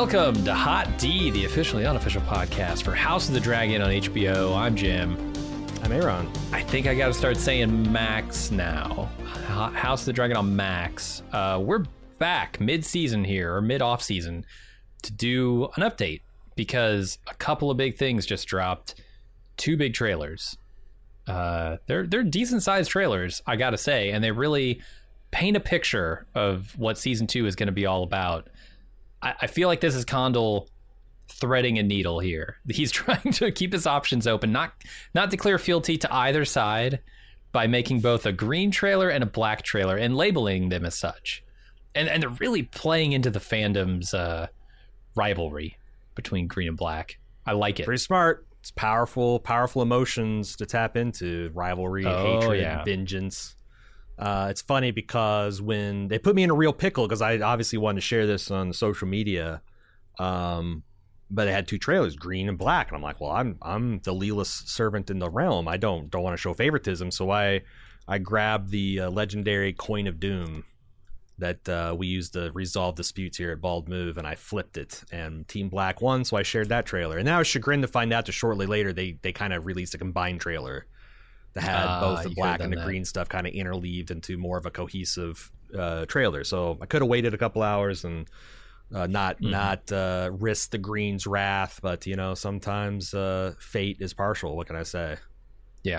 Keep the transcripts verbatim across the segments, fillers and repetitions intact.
Welcome to Hot D, the officially unofficial podcast for House of the Dragon on H B O. I'm Jim. I'm Aaron. I think I got to start saying Max now. House of the Dragon on Max. Uh, we're back mid-season here, or mid-off-season, to do an update because a couple of big things just dropped. Two big trailers. Uh, they're they're decent-sized trailers, I got to say, and they really paint a picture of what season two is going to be all about. I, I feel like this is Condal threading a needle here. He's trying to keep his options open, not not declare fealty to either side by making both a green trailer and a black trailer and labeling them as such. And and they're really playing into the fandom's uh, rivalry between green and black. I like it. Pretty smart. It's powerful, powerful emotions to tap into. Rivalry, Oh, hatred, yeah. and vengeance. Uh, it's funny because when they put me in a real pickle, because I obviously wanted to share this on social media, um, but they had two trailers, green and black, and I'm like, well, I'm I'm the lealest servant in the realm. I don't don't want to show favoritism, so I I grabbed the uh, legendary Coin of Doom that uh, we used to resolve disputes here at Bald Move, and I flipped it, and Team Black won, so I shared that trailer. And now I was chagrined to find out that shortly later they they kind of released a combined trailer that had Ah, both the you black could've and the done that. green stuff kind of interleaved into more of a cohesive uh, trailer. So I could have waited a couple hours and uh, not Mhm. not uh, risk the green's wrath, but you know, sometimes uh, fate is partial. What can I say? Yeah.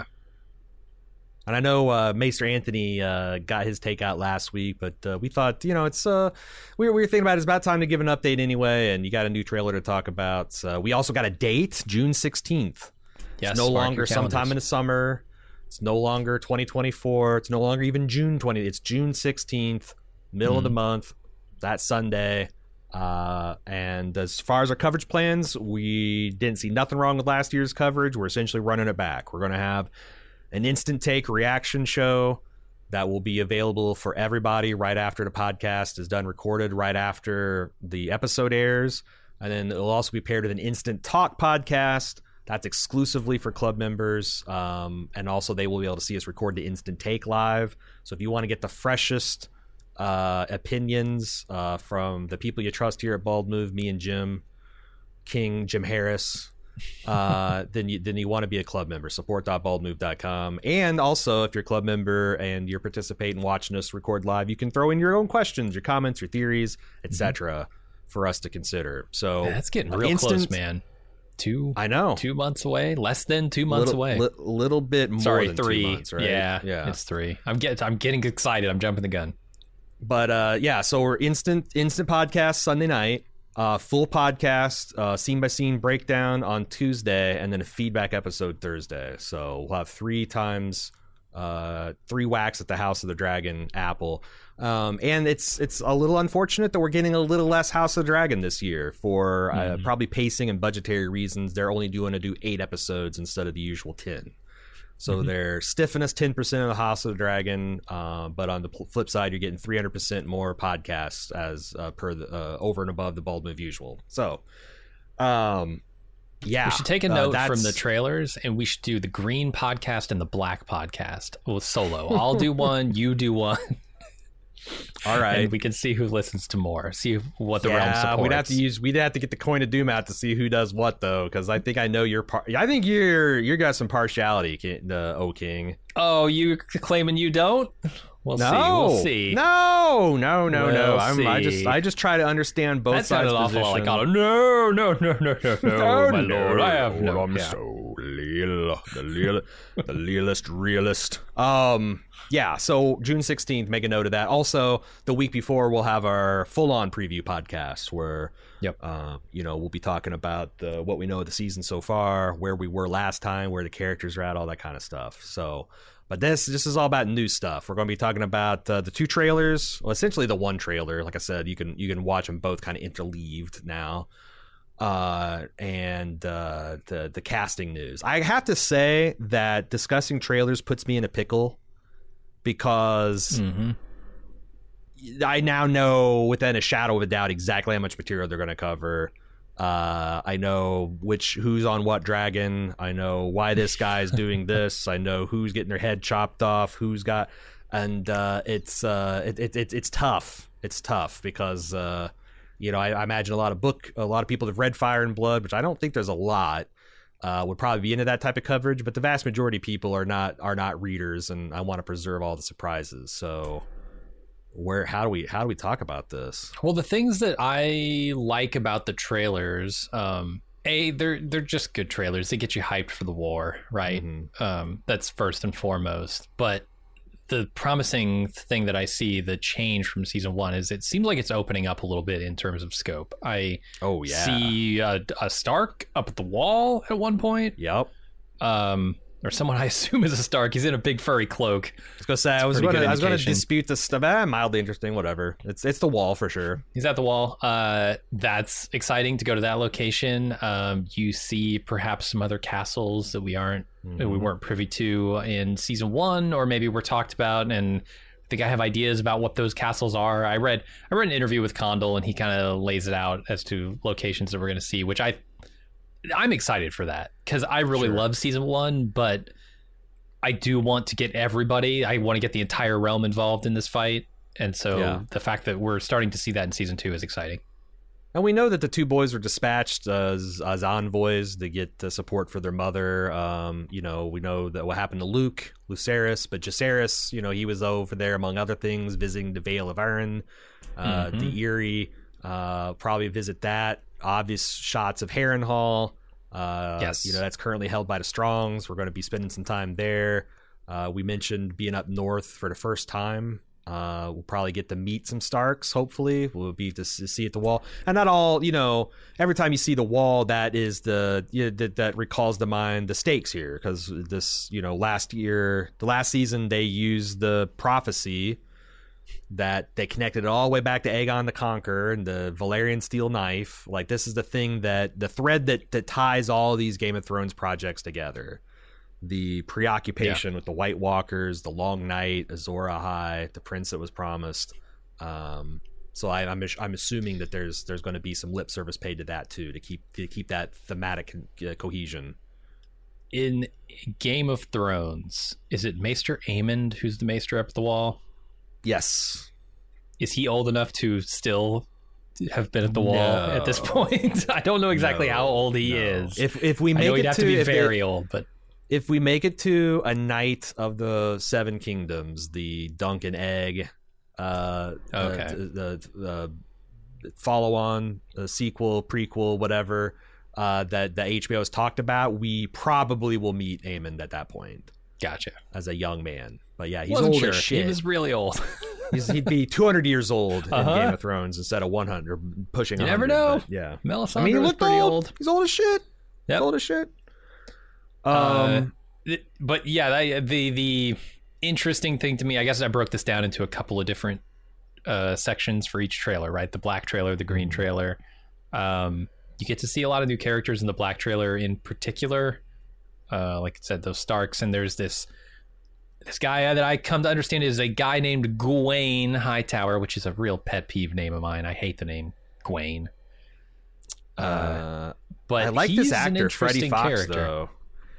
And I know uh, Maester Anthony uh, got his take out last week, but uh, we thought, you know, it's uh, we, were, we were thinking about it's about time to give an update anyway, and you got a new trailer to talk about. Uh, we also got a date, June sixteenth. Yes, It's no mark longer your sometime calendars. in the summer. It's no longer twenty twenty-four. It's no longer even June twentieth. It's June sixteenth, middle of the Mhm. month, that Sunday. Uh, and as far as our coverage plans, we didn't see nothing wrong with last year's coverage. We're essentially running it back. We're going to have an instant take reaction show that will be available for everybody right after the podcast is done recorded, right after the episode airs. And then it'll also be paired with an instant talk podcast that's exclusively for club members. Um, and also they will be able to see us record the instant take live. So if you want to get the freshest uh, opinions uh, from the people you trust here at Bald Move, me and Jim, King Jim Harris, uh, then you then you want to be a club member. Support dot bald move dot com. And also, if you're a club member and you're participating, watching us record live, you can throw in your own questions, your comments, your theories, et cetera, for us to consider. So Yeah, that's getting uh, real instant- close, man. Two I know. two months away, less than two months little, away. li- little bit more Sorry, than three. two months, right? Yeah, yeah. it's three. I'm get I'm getting excited. I'm jumping the gun. But uh, yeah, so we're instant instant podcast Sunday night, uh, full podcast, uh, scene by scene breakdown on Tuesday, and then a feedback episode Thursday. So we'll have three times, uh, three whacks at the House of the Dragon apple. Um, and it's it's a little unfortunate that we're getting a little less House of the Dragon this year for uh, Mhm. probably pacing and budgetary reasons. They're only doing to do eight episodes instead of the usual ten. So Mhm. they're stiffing us ten percent of the House of the Dragon, uh, but on the pl- flip side, you're getting three hundred percent more podcasts as uh, per the, uh, over and above the Bald Move usual. So, um, yeah, We should take a uh, note that's- from the trailers, and we should do the green podcast and the black podcast with solo. I'll do one, you do one, All right. and we can see who listens to more. See what the realm yeah, supports. we'd have to use we'd have to get the Coin of Doom out to see who does what though, because I think I know your par- I think you're you got some partiality, Ki- the O King. Oh, you claiming you don't? We'll no, see. We'll see. no, no, no, no. We'll I'm, I see. just I just try to understand both That sides. sounded awful position. like, oh, no, no, no, no, no, no, my lord. I have no. I'm yeah. so leal, the leal, the lealest, realist. Um, yeah. So June sixteenth, make a note of that. Also, the week before, we'll have our full-on preview podcast where, Yep. uh, you know, we'll be talking about uh, what we know of the season so far, where we were last time, where the characters are at, all that kind of stuff. So. But this this is all about new stuff. We're going to be talking about uh, the two trailers, well, essentially the one trailer. Like I said, you can you can watch them both kind of interleaved now, uh, and uh, the the casting news. I have to say that discussing trailers puts me in a pickle because Mm-hmm. I now know within a shadow of a doubt exactly how much material they're going to cover. Uh, I know which who's on what dragon. I know why this guy's doing this. I know who's getting their head chopped off. Who's got, and uh, it's uh, it, it, it it's tough. It's tough because uh, You know, I, I imagine a lot of book, a lot of people have read Fire and Blood, which I don't think there's a lot. Uh, would probably be into that type of coverage, but the vast majority of people are not are not readers, and I want to preserve all the surprises. So, where how do we how do we talk about this? Well, the things that I like about the trailers, um, a they're they're just good trailers. They get you hyped for the war, right? Mm-hmm. Um, that's first and foremost. But the promising thing that I see, the change from season one, is it seems like it's opening up a little bit in terms of scope. I oh yeah see a, a Stark up at the wall at one point. Yep. Um, or someone I assume is a Stark. He's in a big furry cloak. I was gonna say I was gonna I was gonna dispute this stuff. Ah, mildly interesting. Whatever. It's it's the wall for sure. He's at the wall. Uh, that's exciting to go to that location. Um, you see perhaps some other castles that we aren't mm-hmm. that we weren't privy to in season one, or maybe we're talked about. And I think I have ideas about what those castles are. I read I read an interview with Condal, and he kind of lays it out as to locations that we're going to see, which I. I'm excited for that because I really sure. love season one, but I do want to get everybody. I want to get the entire realm involved in this fight. And so yeah. the fact that we're starting to see that in season two is exciting. And we know that the two boys were dispatched as, as envoys to get the support for their mother. Um, you know, we know that what happened to Luke, Lucerys, but Jacaerys, you know, he was over there, among other things, visiting the Vale of Arryn, uh, mm-hmm. the Eyrie, uh, probably visit that. Obvious shots of Harrenhal. Uh, yes. You know, that's currently held by the Strongs. We're going to be spending some time there. Uh, we mentioned being up north for the first time. Uh, we'll probably get to meet some Starks, hopefully. We'll be to see at the wall. And not all, you know, every time you see the wall, that is the, you know, that, that recalls to mind the stakes here. Because this, you know, last year, the last season, they used the prophecy that they connected it all the way back to Aegon the Conqueror and the Valyrian steel knife. Like, this is the thing that the thread that, that ties all these Game of Thrones projects together. The preoccupation yeah. with the White Walkers, the Long Night, Azor Ahai, the prince that was promised. Um, so I, I'm I'm assuming that there's there's going to be some lip service paid to that too, to keep to keep that thematic uh, cohesion. In Game of Thrones, is it Maester Aemond who's the Maester up the wall? Yes. Is he old enough to still have been at the wall no. at this point? I don't know exactly no. how old he no. is. If if we make I know it he'd have to, to be very it, old, but if we make it to a Knight of the Seven Kingdoms, the Dunk and Egg, uh, okay, the, the, the follow-on, the sequel, prequel, whatever, uh, that the H B O has talked about, we probably will meet Aemond at that point. Gotcha. As a young man. But yeah, he's Wasn't old sure. as shit. He was really old. he's, he'd be two hundred years old uh-huh. in Game of Thrones instead of one hundred, pushing you one hundred. You never know. Yeah. Melisandre I mean, he was looked pretty old. old. He's old as shit. Yep. He's old as shit. Um, uh, th- but yeah, that, the the interesting thing to me, I guess I broke this down into a couple of different uh, sections for each trailer, right? The black trailer, the green trailer. Um, you get to see a lot of new characters in the black trailer in particular. Uh, like I said, those Starks, and there's this this guy that I come to understand is a guy named Gawain Hightower, which is a real pet peeve name of mine. I hate the name Gawain. Uh, uh, but I like he's this actor, Freddie Fox, character. though.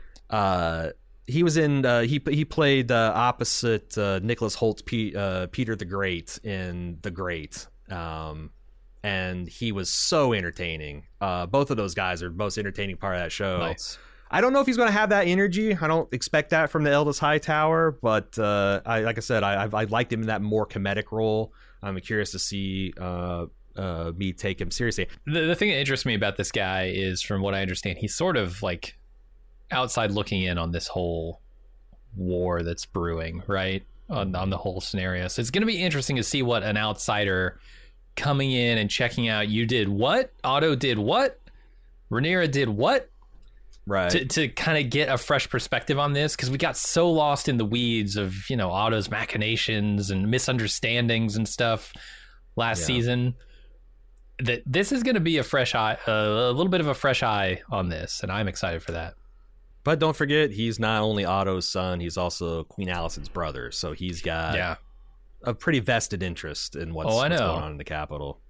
Uh, he was in. Uh, he he played uh, opposite uh, Nicholas Holt's P, uh, Peter the Great in The Great, um, and he was so entertaining. Uh, both of those guys are the most entertaining part of that show. Nice. I don't know if he's going to have that energy. I don't expect that from the Eldest Hightower, but uh, I, like I said, I, I liked him in that more comedic role. I'm curious to see uh, uh, me take him seriously. The, the thing that interests me about this guy is, from what I understand, he's sort of like outside looking in on this whole war that's brewing, right? On, on the whole scenario. So it's going to be interesting to see what an outsider coming in and checking out, you did what? Otto did what? Rhaenyra did what? Right. To, to kind of get a fresh perspective on this, because we got so lost in the weeds of, you know, Otto's machinations and misunderstandings and stuff last yeah. season, that this is going to be a fresh eye, uh, a little bit of a fresh eye on this, and I'm excited for that. But don't forget, he's not only Otto's son, he's also Queen Alicent's brother, so he's got yeah. a pretty vested interest in what's, oh, I what's know. going on in the capital.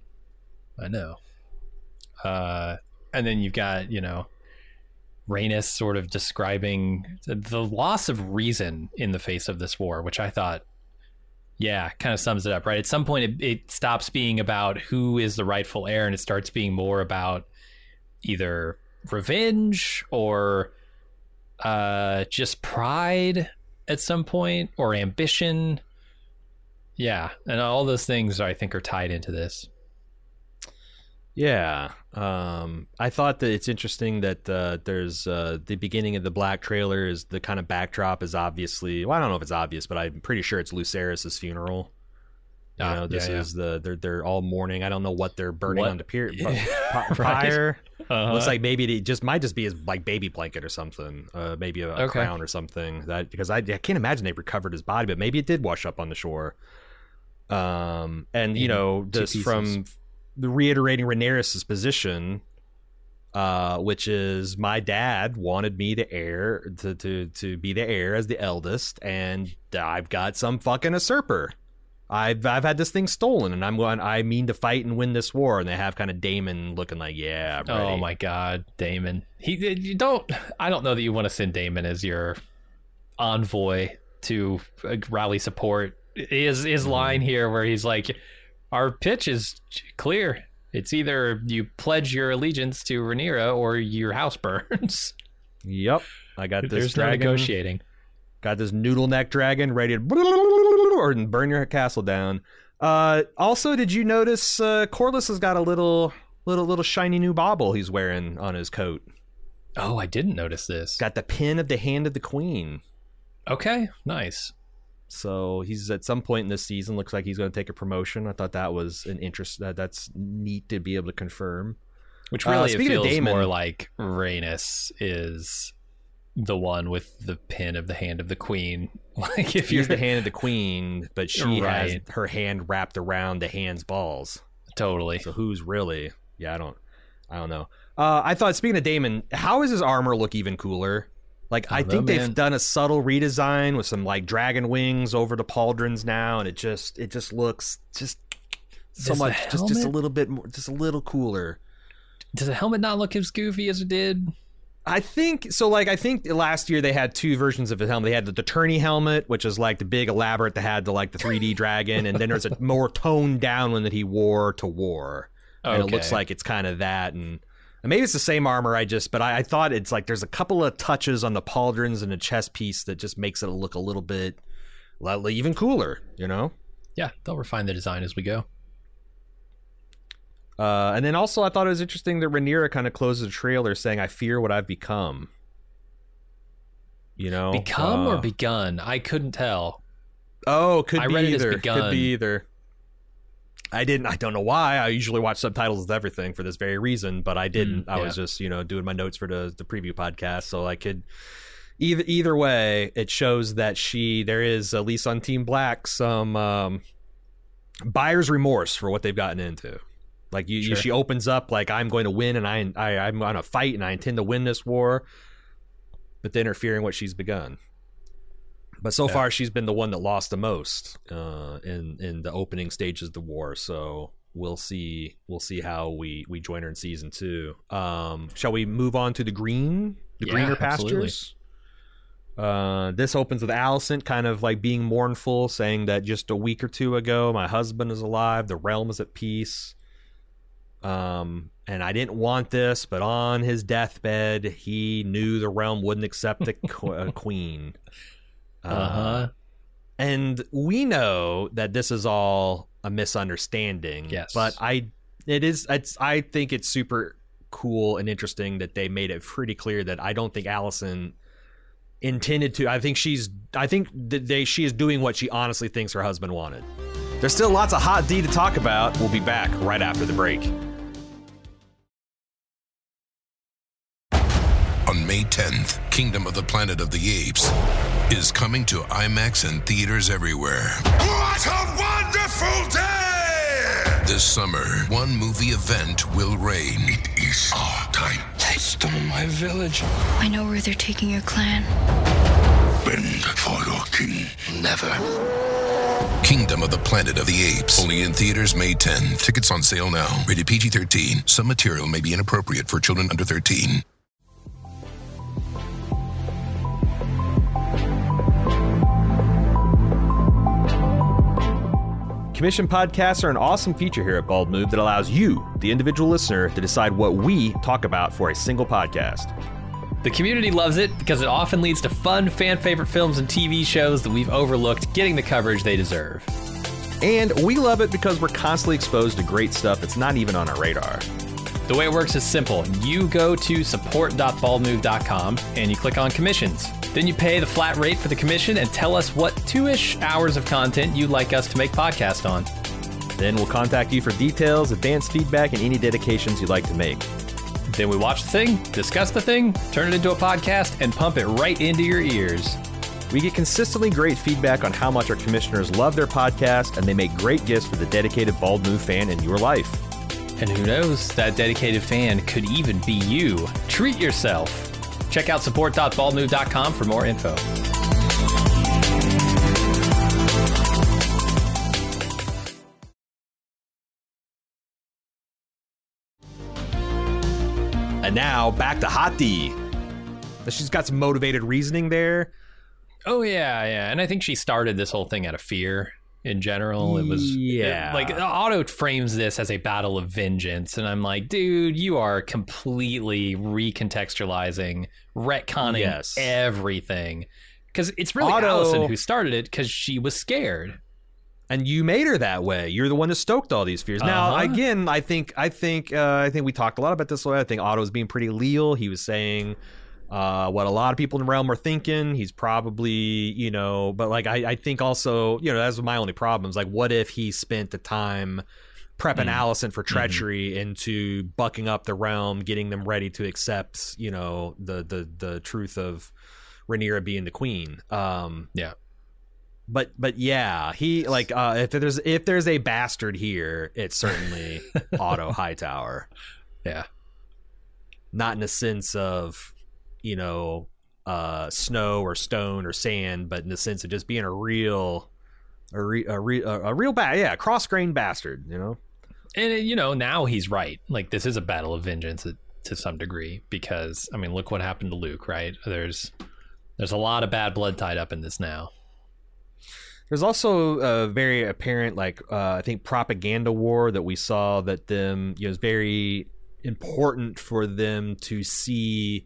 I know. Uh, and then you've got, you know, Rhaenys sort of describing the, the loss of reason in the face of this war, which I thought Yeah, kind of sums it up, right? At some point, it, it stops being about who is the rightful heir, and it starts being more about either revenge or uh, just pride at some point, or ambition. Yeah, and all those things I think are tied into this. Yeah, um, I thought that it's interesting that uh, there's uh, the beginning of the Black trailer is the kind of backdrop is obviously, well, I don't know if it's obvious, but I'm pretty sure it's Lucerys' funeral. You Ah, know, this yeah, is the they're they're all mourning. I don't know what they're burning What? on the pier Right. fire. Uh-huh. Looks like maybe it just might just be his like baby blanket or something, uh, maybe a, a Okay. crown or something. That because I, I can't imagine they recovered his body, but maybe it did wash up on the shore. Um, and you In know, two just pieces. from the reiterating Rhaenyra's position, uh, which is my dad wanted me to heir to, to to be the heir as the eldest, and I've got some fucking usurper. I've I've had this thing stolen, and I'm going. I mean to fight and win this war. And they have kind of Damon looking like, yeah, I'm ready. Oh my God, Damon. He you don't. I don't know that you want to send Damon as your envoy to uh, rally support. His his line here, where he's like, "Our pitch is clear. It's either you pledge your allegiance to Rhaenyra or your house burns." Yep, I got this There's no dragon. negotiating. Got this noodle neck dragon ready to or burn your castle down. Uh, also, did you notice uh, Corlys has got a little, little, little shiny new bauble he's wearing on his coat? Oh, I didn't notice this. Got the pin of the hand of the queen. Okay, nice. So he's at some point in this season looks like he's going to take a promotion. I thought that was an interest. That that's neat to be able to confirm. Which Uh, really it speaking of feels Daemon- more like Rhaenys is the one with the pin of the hand of the queen. Like if you're He's the hand of the queen, but she has Right. her hand wrapped around the hand's balls. totally. So who's really? Yeah, I don't, I don't know. Uh, I thought, speaking of Damon, how does his armor look even cooler? Like, I, I don't think know, they've man. done a subtle redesign with some like dragon wings over the pauldrons now, and it just, it just looks just so Does the much, just, just a helmet- little bit more, just a little cooler. Does the helmet not look as goofy as it did? I think so. Like, I think last year they had two versions of his helmet. They had the, the tourney helmet, which is like the big elaborate that had the like the three D dragon, and then there's a more toned down one that he wore to war. And it looks Okay. like it's kind of that, and, and maybe it's the same armor. I just, but I, I thought it's like there's a couple of touches on the pauldrons and the chest piece that just makes it look a little bit well, even cooler, you know. Yeah, they'll refine the design as we go. Uh, and then also, I thought it was interesting that Rhaenyra kind of closes the trailer saying, "I fear what I've become." You know, Become uh, or begun? I couldn't tell. Oh, could I be read it as either. begun. Could be either. I didn't. I don't know why. I usually watch subtitles with everything for this very reason, but I didn't. Mm, I was yeah. just, you know, doing my notes for the the preview podcast, so I could. Either either way, it shows that she there is at least on Team Black some um, buyer's remorse for what they've gotten into. Like you, you, Sure. she opens up like I'm going to win and I, I I'm on a fight and I intend to win this war, but then interfering what she's begun. But so Yeah. far, she's been the one that lost the most uh, in in the opening stages of the war. So we'll see. We'll see how we, we join her in season two. Um, shall we move on to the green, the Yeah, greener absolutely. pastures? Uh, this opens with Alicent kind of like being mournful, saying that just a week or two ago, my husband is alive, the realm is at peace. Um, and I didn't want this, but on his deathbed, he knew the realm wouldn't accept a, qu- a queen. Uh-huh. And we know that this is all a misunderstanding. Yes. But I, it is. It's. I think it's super cool and interesting that they made it pretty clear that I don't think Alicent intended to. I think she's. I think that they. She is doing what she honestly thinks her husband wanted. There's still lots of hot D to talk about. We'll be back right after the break. On May tenth, Kingdom of the Planet of the Apes is coming to IMAX and theaters everywhere. What a wonderful day! This summer, one movie event will reign. It is our time. They stole my village. I know where they're taking your clan. Bend for your king. Never. Kingdom of the Planet of the Apes. Only in theaters May tenth. Tickets on sale now. Rated P G thirteen. Some material may be inappropriate for children under thirteen. Commission podcasts are an awesome feature here at Bald Move that allows you, the individual listener, to decide what we talk about for a single podcast. The community loves it because it often leads to fun, fan-favorite films and T V shows that we've overlooked getting the coverage they deserve. And we love it because we're constantly exposed to great stuff that's not even on our radar. The way it works is simple. You go to support dot bald move dot com and you click on commissions. Then you pay the flat rate for the commission and tell us what two-ish hours of content you'd like us to make podcast on. Then we'll contact you for details, advanced feedback, and any dedications you'd like to make. Then we watch the thing, discuss the thing, turn it into a podcast, and pump it right into your ears. We get consistently great feedback on how much our commissioners love their podcast, and they make great gifts for the dedicated Bald Move fan in your life. And who knows, that dedicated fan could even be you. Treat yourself. Check out support dot bald move dot com for more info. And now, back to Hot D. She's got some motivated reasoning there. Oh, yeah, yeah. And I think she started this whole thing out of fear in general. It was, yeah. It, like, Otto frames this as a battle of vengeance. And I'm like, dude, you are completely recontextualizing, retconning yes. everything. Because it's really Otto, Allison who started it because she was scared. And you made her that way. You're the one who stoked all these fears. Now, uh-huh. again, I think, I think, uh, I think we talked a lot about this. I think Otto's being pretty leal. He was saying uh, what a lot of people in the realm are thinking. He's probably, you know, but like I, I think also, you know, that's my only problem. Is like, what if he spent the time prepping mm. Allison for treachery mm-hmm. into bucking up the realm, getting them ready to accept, you know, the the the truth of Rhaenyra being the queen. Um, yeah. But but yeah, he like uh, if there's if there's a bastard here, it's certainly Otto Hightower. Yeah, not in the sense of, you know, uh, snow or stone or sand, but in the sense of just being a real, a re, a, re, a, a real bad, yeah, cross-grained bastard. You know, and you know now he's right. Like this is a battle of vengeance to some degree because I mean, look what happened to Luke. Right? There's there's a lot of bad blood tied up in this now. There's also a very apparent, like, uh, I think, propaganda war that we saw that them, you know, is very important for them to see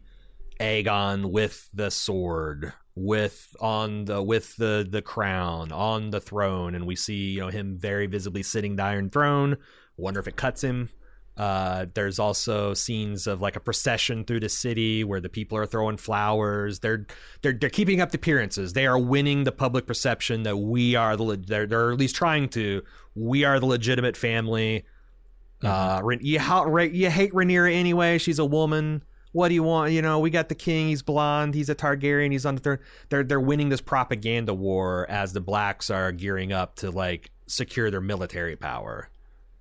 Aegon with the sword, with on the with the the crown on the throne, and we see, you know, him very visibly sitting the Iron Throne. Wonder if it cuts him. Uh, there's also scenes of like a procession through the city where the people are throwing flowers. They're they're they're keeping up the appearances. They are winning the public perception that we are the they're they're at least trying to. We are the legitimate family. Mm-hmm. Uh, you how you hate Rhaenyra anyway. She's a woman. What do you want? You know, we got the king. He's blonde. He's a Targaryen. He's on the third. They're they're winning this propaganda war as the blacks are gearing up to like secure their military power.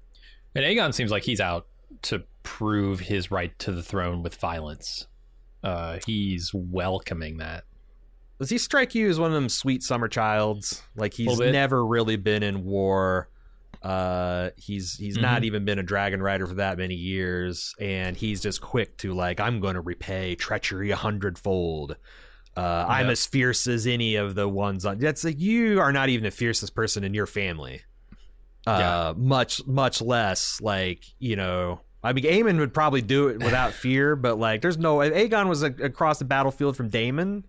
And Aegon seems like he's out to prove his right to the throne with violence. Uh, he's welcoming that. Does he strike you as one of them sweet summer childs? Like he's never really been in war. Uh, he's he's mm-hmm. not even been a dragon rider for that many years, and he's just quick to like, I'm going to repay treachery a hundredfold. Uh, yep. I'm as fierce as any of the ones on. That's like you are not even the fiercest person in your family. Uh, yeah. much, much less like, you know, I mean, Aemon would probably do it without fear, but like, there's no, if Aegon was a, across the battlefield from Daemon,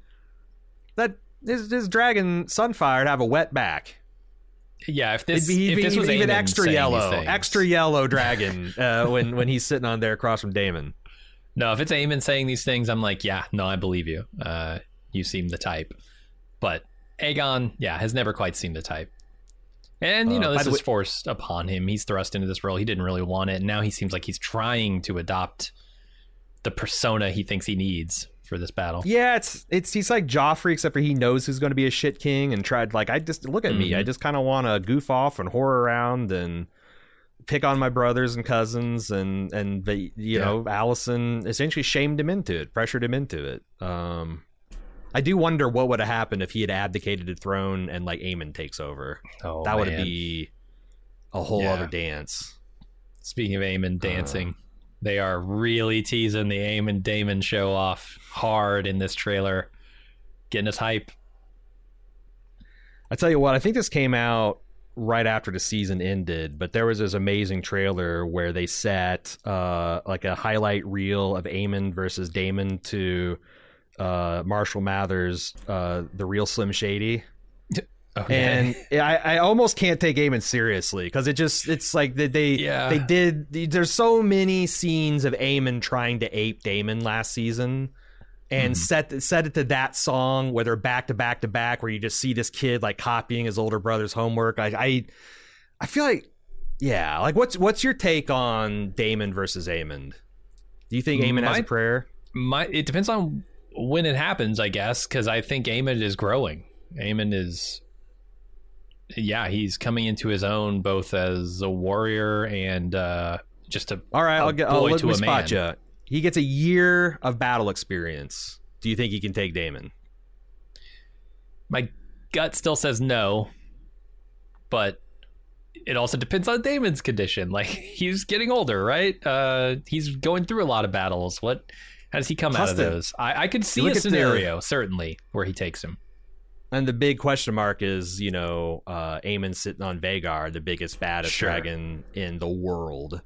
that his, his dragon Sunfire would have a wet back. Yeah. If this, be, if this even, was even Aemon extra yellow, extra yellow dragon, uh, when, when he's sitting on there across from Daemon. No, if it's Aemon saying these things, I'm like, yeah, no, I believe you. Uh, you seem the type, but Aegon, yeah, has never quite seemed the type. And, you know, uh, this is way- forced upon him. He's thrust into this role. He didn't really want it. And now he seems like he's trying to adopt the persona he thinks he needs for this battle. Yeah, it's it's he's like Joffrey, except for he knows who's going to be a shit king and tried, like, I just, look at mm-hmm. me. I just kind of want to goof off and whore around and pick on my brothers and cousins. And, and the, you yeah. know, Allison essentially shamed him into it, pressured him into it. Um... I do wonder what would have happened if he had abdicated the throne and like Aemon takes over. Oh, that would be a whole yeah. other dance. Speaking of Aemon dancing, uh, they are really teasing the Aemon Daemon show off hard in this trailer, getting us hype. I tell you what, I think this came out right after the season ended, but there was this amazing trailer where they set uh, like a highlight reel of Aemon versus Daemon to uh, Marshall Mathers, uh, the real Slim Shady. Okay. And I, I almost can't take Aemon seriously because it just it's like they they, yeah. they did. There's so many scenes of Aemon trying to ape Daemon last season. And mm-hmm. set set it to that song where they're back to back to back, where you just see this kid like copying his older brother's homework. I I, I feel like, yeah, like what's what's your take on Daemon versus Aemon? Do you think Aemon my, has a prayer? My it depends on when it happens, I guess, because I think Aemon is growing. Aemon is, yeah, he's coming into his own both as a warrior and uh, just a all right. A I'll get. boy I'll let to me a spot man. you. He gets a year of battle experience. Do you think he can take Daemon? My gut still says no, but it also depends on Daemon's condition. Like, he's getting older, right? Uh, he's going through a lot of battles. What? How does he come Plus out of the- those? I, I could see look a at the- scenario, certainly, where he takes him. And the big question mark is, you know, uh, Aemon sitting on Vhagar, the biggest, baddest Sure. dragon in the world.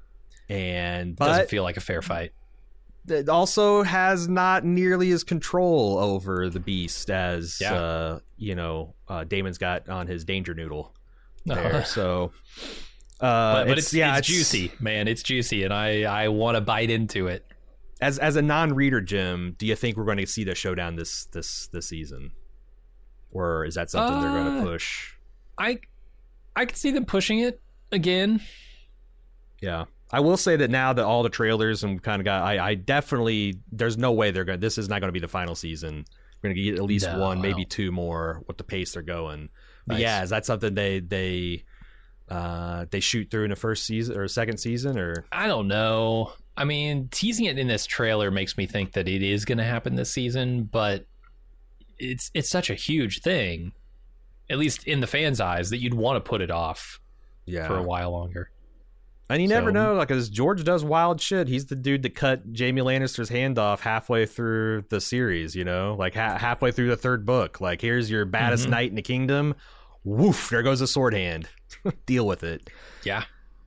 And but Doesn't feel like a fair fight. it also has not nearly as control over the beast as Yeah. uh, you know uh, Daemon's got on his danger noodle there. So, uh, but but it's, yeah, it's juicy, man. It's juicy, and I, I want to bite into it. As as a non-reader, Jim, do you think we're going to see the showdown this this this season, or is that something they're going Uh, to push? I I could see them pushing it again. Yeah. I will say that now that all the trailers and kind of got, I, I definitely, there's no way they're going to, this is not going to be the final season. We're going to get at least No, one, I maybe don't. two more with the pace they're going. But Nice. yeah, is that something they, they, uh, they shoot through in the first season or second season or? I don't know. I mean, teasing it in this trailer makes me think that it is going to happen this season, but it's it's such a huge thing, at least in the fans' eyes, that you'd want to put it off Yeah. for a while longer. And you never So- know, like, as George does wild shit. He's the dude that cut Jaime Lannister's hand off halfway through the series, you know, like ha- halfway through the third book. Like, here's your baddest Mhm. knight in the kingdom. Woof, there goes a sword hand. Deal with it. Yeah.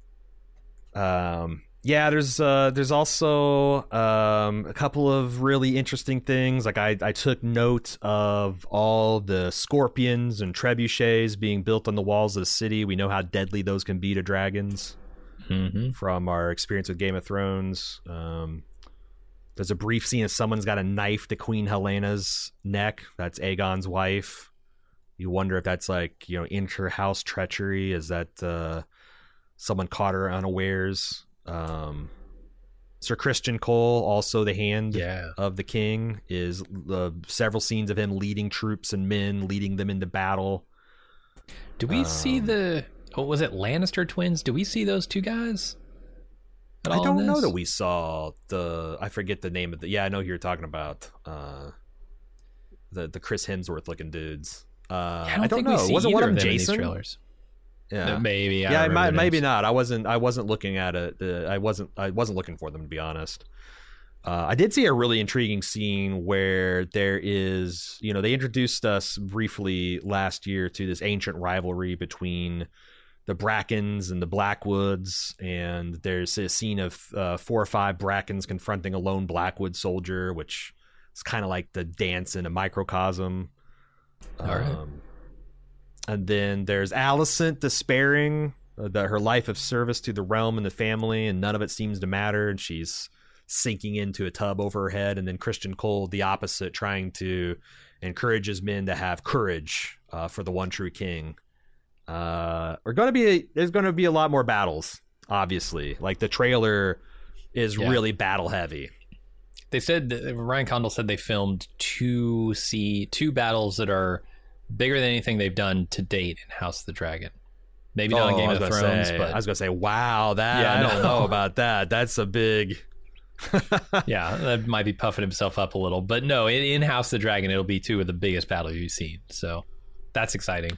Um, yeah, there's uh, there's also um, a couple of really interesting things. Like, I, I took note of all the scorpions and trebuchets being built on the walls of the city. We know how deadly those can be to dragons. Mm-hmm. From our experience with Game of Thrones. Um, there's a brief scene of someone's got a knife to Queen Helena's neck. That's Aegon's wife. You wonder if that's like, you know, inter-house treachery. Is that uh, someone caught her unawares? Um, Sir Christian Cole, also the hand Yeah. of the king, is uh, several scenes of him leading troops and men, leading them into battle. Do we see Um, the... What was it, Lannister twins? Do we see those two guys? at I all in don't know this? that we saw the. I forget the name of the. Yeah, I know who you're talking about. Uh, the the Chris Hemsworth looking dudes. Uh, I I don't, don't, think know. we see Wasn't either one of of them them in these Jason? trailers. Yeah, No, maybe. I yeah, don't it might, remember their maybe names. not. I wasn't. I wasn't looking at it. Uh, I wasn't. I wasn't looking for them, to be honest. Uh, I did see a really intriguing scene where there is, you know, they introduced us briefly last year to this ancient rivalry between the Brackens and the Blackwoods, and there's a scene of uh, four or five Brackens confronting a lone Blackwood soldier, which is kind of like the dance in a microcosm. All right. Um, and then there's Alicent despairing uh, that her life of service to the realm and the family, and none of it seems to matter, and she's sinking into a tub over her head. And then Christian Cole, the opposite, trying to encourage his men to have courage uh, for the one true king. Uh, we're gonna be a, there's gonna be a lot more battles, obviously. Like, the trailer is Yeah. really battle heavy. They said that, Ryan Condal said they filmed two see two battles that are bigger than anything they've done to date in House of the Dragon. Maybe not in Oh, Game I of was gonna Thrones, say- but I was gonna say, wow, that Yeah, I don't no. know about that. That's a big. yeah, that might be puffing himself up a little. But no, in, in House of the Dragon, it'll be two of the biggest battles you've seen. So that's exciting.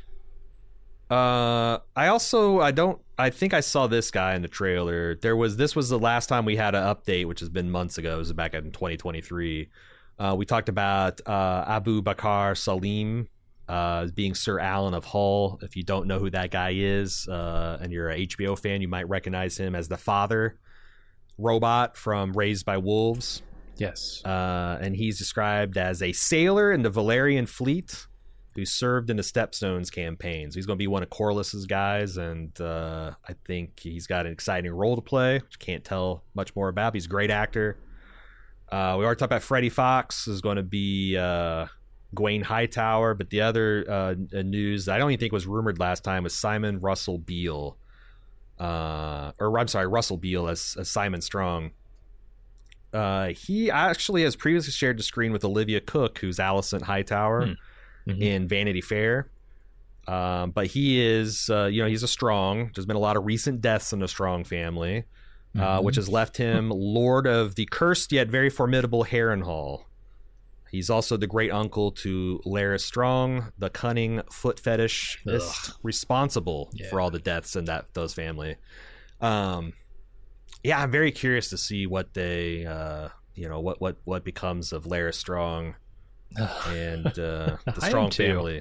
Uh, I also I don't I think I saw this guy in the trailer. There was this was the last time we had an update, which has been months ago. It was back in twenty twenty-three. Uh, we talked about uh, Abu Bakr Salim uh, as being Sir Alan of Hull. If you don't know who that guy is, uh, and you're a H B O fan, you might recognize him as the father robot from Raised by Wolves. Yes. Uh, and he's described as a sailor in the Valerian fleet who served in the Stepstones campaigns. He's going to be one of Corliss's guys, and uh, I think he's got an exciting role to play, which I can't tell much more about. He's a great actor. Uh, we already talked about Freddie Fox is going to be uh, Gawain Hightower, but the other uh, news I don't even think was rumored last time was Simon Russell Beale. Uh, or I'm sorry, Russell Beale as, as Simon Strong. Uh, he actually has previously shared the screen with Olivia Cooke, who's Alicent Hightower hmm. mm-hmm. in Vanity Fair. Um, but he is, uh, you know, he's a Strong. There's been a lot of recent deaths in the Strong family, mm-hmm. uh, which has left him Lord of the cursed yet very formidable Harrenhal. He's also the great uncle to Larys Strong, the cunning foot fetishist responsible yeah. for all the deaths in that those family. Um, yeah, I'm very curious to see what they, uh, you know, what what what becomes of Larys Strong and uh, the Strong family.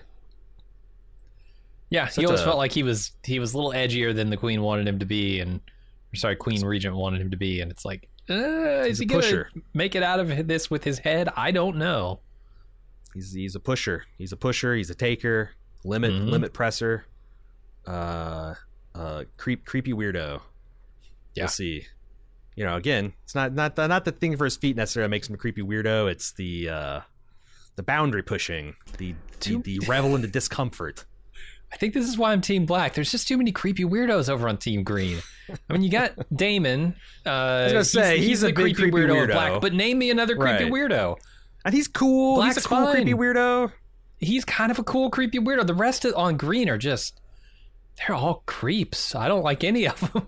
Yeah, Such he always a, felt like he was he was a little edgier than the Queen wanted him to be, and or sorry, Queen Regent wanted him to be, and it's like. Uh, is he going to make it out of this with his head? I don't know. He's he's a pusher. He's a pusher. He's a taker. Limit mm-hmm. limit presser. Uh, uh, creep creepy weirdo. Yeah. We'll see. You know, again, it's not not the, not the thing for his feet necessarily that makes him a creepy weirdo. It's the uh, the boundary pushing, the the, the revel in the discomfort. I think this is why I'm Team Black. There's just too many creepy weirdos over on Team Green. I mean, you got Damon. Uh, I was gonna say he's, he's a big creepy creepy weirdo, weirdo. Of Black, but name me another creepy right. weirdo. And he's cool. Black's he's a cool fine. creepy weirdo. He's kind of a cool creepy weirdo. The rest of, on Green are just they're all creeps. I don't like any of them.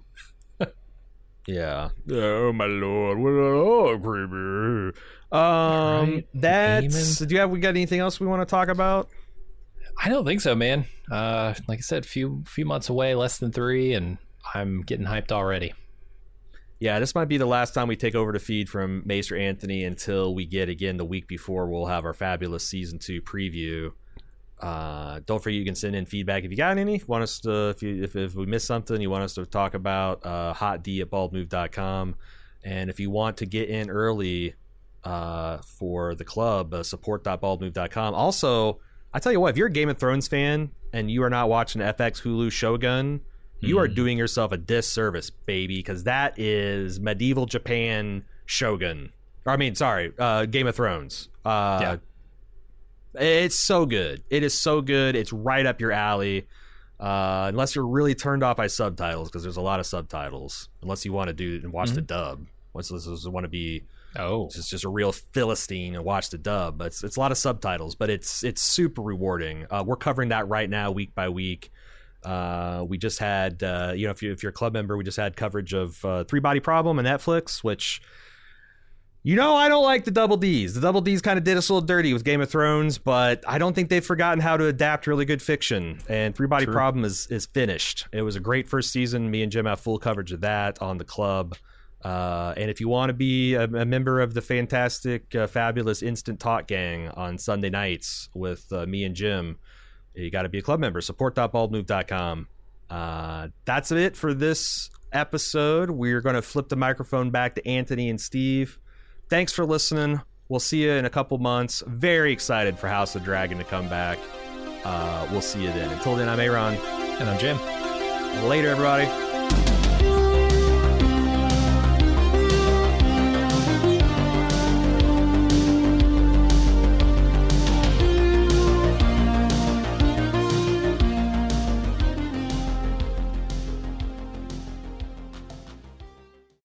Yeah. Oh my lord, what are all creepy? Um, right. That's. Do you have? We got anything else we want to talk about? I don't think so, man. Uh, like I said, few few months away, less than three, and I'm getting hyped already. Yeah, this might be the last time we take over the feed from Maester Anthony until we get again the week before. We'll have our fabulous season two preview. Uh, don't forget you can send in feedback if you got any. Want us to if you if, if we missed something you want us to talk about, uh, hot d at bald move dot com. And if you want to get in early uh, for the club, uh, support dot bald move dot com. Also, I tell you what, if you're a Game of Thrones fan and you are not watching F X Hulu Shogun, you mm. are doing yourself a disservice, baby, because that is medieval Japan Shogun. Or, I mean, sorry, uh, Game of Thrones. Uh, yeah. It's so good. It is so good. It's right up your alley. Uh, unless you're really turned off by subtitles, because there's a lot of subtitles. Unless you want to do and watch mm-hmm. the dub. Unless you want to be... Oh, it's just a real Philistine and watch the dub. But it's, it's a lot of subtitles, but it's it's super rewarding. Uh, we're covering that right now, week by week. Uh, we just had, uh, you know, if you if you're a club member, we just had coverage of uh, Three Body Problem on Netflix, which, you know, I don't like the double D's. The double D's kind of did us a little dirty with Game of Thrones, but I don't think they've forgotten how to adapt really good fiction. And Three Body True. Problem is is finished. It was a great first season. Me and Jim have full coverage of that on the club. Uh, and if you want to be a, a member of the fantastic, uh, fabulous Instant Talk Gang on Sunday nights with uh, me and Jim, you got to be a club member. support dot bald move dot com. Uh, that's it for this episode. We're going to flip the microphone back to Anthony and Steve. Thanks for listening. We'll see you in a couple months. Very excited for House of Dragon to come back. Uh, we'll see you then. Until then, I'm Aaron. And I'm Jim. Later, everybody.